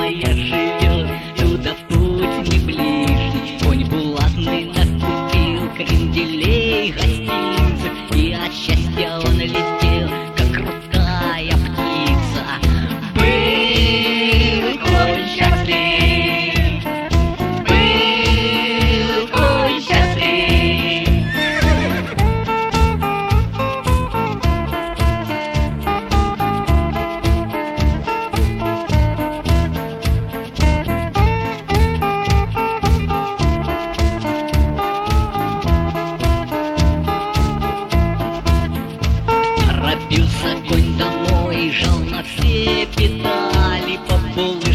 моя живет, туда путь не ближний. Конь булатный накупил кренделей, гостиниц, и от счастья он летел, как крутая птица. Был конь счастлив, был конь счастлив. Торопился конь домой, жал на все педали, по полу